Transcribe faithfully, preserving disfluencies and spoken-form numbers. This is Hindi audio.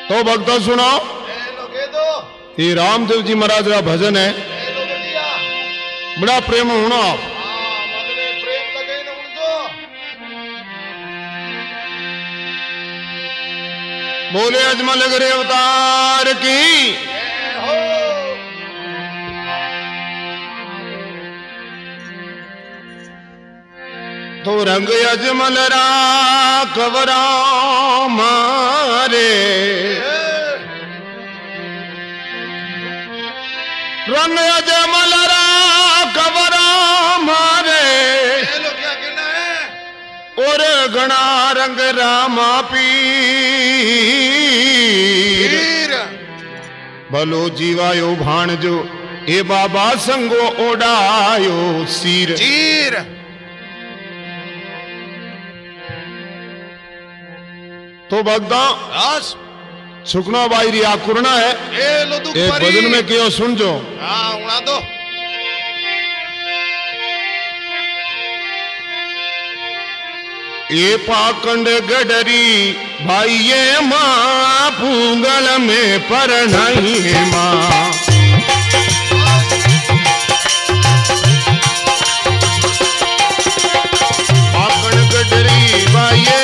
तो भक्तों सुनो, ये रामदेव जी महाराज का भजन है, बड़ा प्रेम होना। बोले अजमल गिरे अवतार की। तो रंग अजमल राघव राम रे, रंग अजमल राघव राम रे, और घना रंग रामा पीर। भलो जीवायो भाणजो ए बाबा संगो ओडायो सीर चीर। तो भक्ता सुखना बाई री आकुरना है, ए भजन में क्यों सुन जो। हाँ उड़ा दो। ये पाखंड गडरी भाई ये माँ पूंगल में परनाई है माँ। पाखंड गडरी भाई